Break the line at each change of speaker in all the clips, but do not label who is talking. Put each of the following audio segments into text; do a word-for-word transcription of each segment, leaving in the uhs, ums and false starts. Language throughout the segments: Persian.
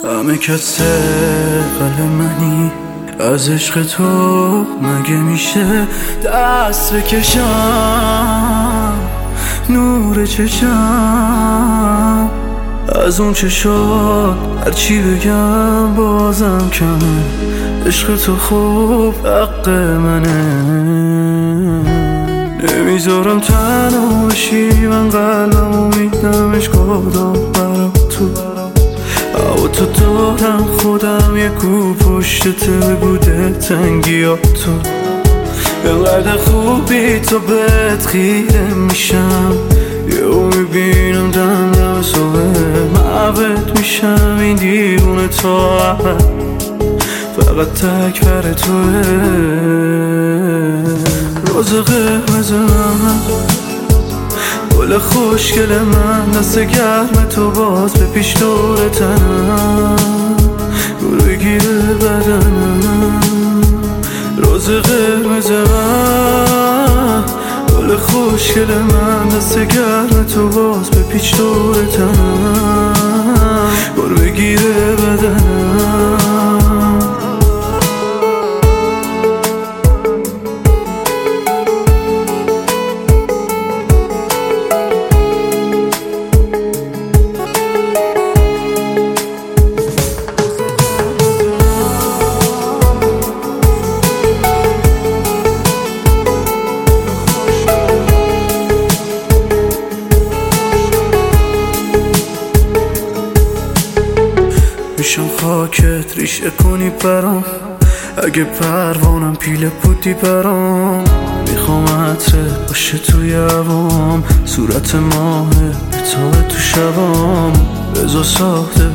همه کس قلب منی، از عشق تو مگه میشه دست بکشم نور چشم از اون چشات؟ هرچی بگم بازم کمه، عشق تو خوب حق منه. نمیذارم تنها باشی، من قلبمو میدمش کدام برا تو او تو دارم خودم یه کو پشتت بگوده تنگیاتو. اینقدر خوبی تو بهت خیره میشم، یهو میبینم دم دم صبح معبد میشم. این دیوونه تا عبد فقط تک بر توه. روز قرمز من، گل خوشگل من، دست گرم تو باز به پیش دور تنم، گل بگیره بدنم. روز قرمز من، گل خوشگل من، دست گرم تو باز به پیش دور تنم، گل بگیره بدنم. میشم خاکت ریشه کنی برام، اگه پروانم پیله بودی برام. میخوام عطرت باشه توی هوام، صورت ماه بتابه تو شبام. بذار ساخته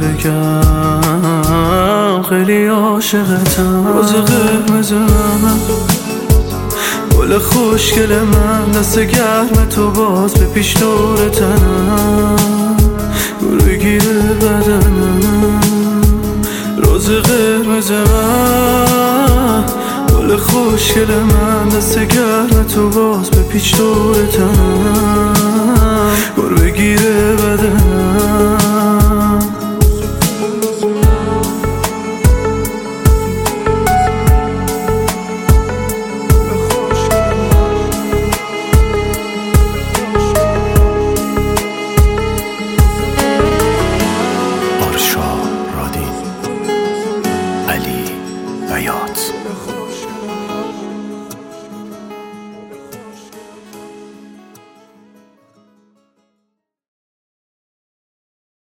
بگم خیلی عاشقتم. روز قرمز من، گل خوشگل من، دست گرم تو باز به پیش دور تنم، گل بگیره بدنم. روز قرمز من، گل خوشگل من، دست گرم تو باز به پیچ دور تنم،